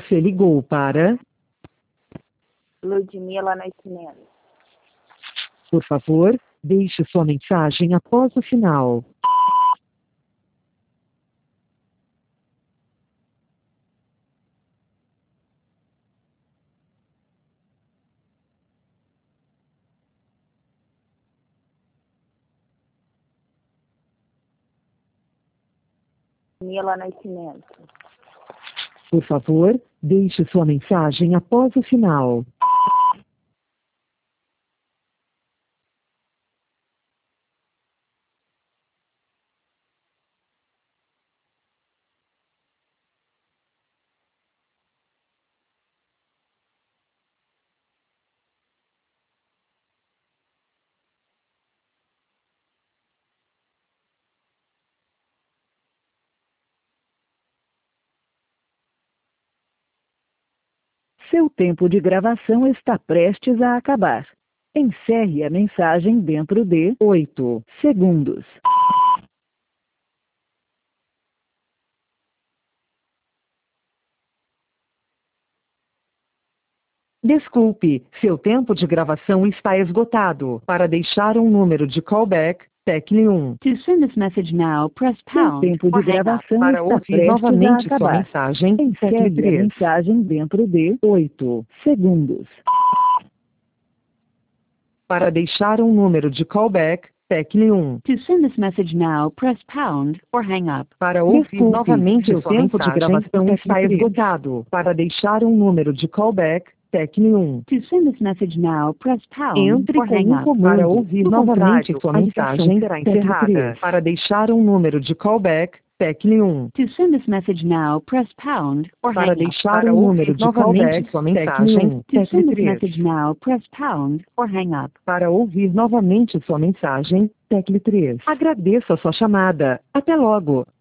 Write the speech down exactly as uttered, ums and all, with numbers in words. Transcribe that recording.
Você ligou para... Ludmila Nascimento. Por favor, deixe sua mensagem após o sinal. Ludmila Nascimento. Por favor, deixe sua mensagem após o sinal. Seu tempo de gravação está prestes a acabar. Encerre a mensagem dentro de oito segundos. Desculpe, seu tempo de gravação está esgotado. Para deixar um número de callback, tecle um. To send this message now, press Seu pound tempo or de hang up. gravação Para está ouvir prestes novamente a sua acabar. mensagem, tecle Encerre a três. mensagem dentro de oito segundos. Para deixar um número de callback, tecle um. To send this message now, press pound or hang up. Para ouvir Desculpe, novamente seu sua tempo de mensagem, gravação tecle está três. esgotado. Para deixar um número de callback, tecle um. To send this message now, press pound Entre or com hang um up. comando. Para ouvir No novamente contrário, sua a ligação mensagem, será tecle encerrada. três. Para deixar um número de callback, tecle um. To send this message now, press pound or Para hang up. deixar Para um ouvir número de novamente callback, sua tecle mensagem, um. To tecle send this três. message now, press pound or hang up. Para ouvir novamente sua mensagem, tecle três. Agradeço a sua chamada. Até logo.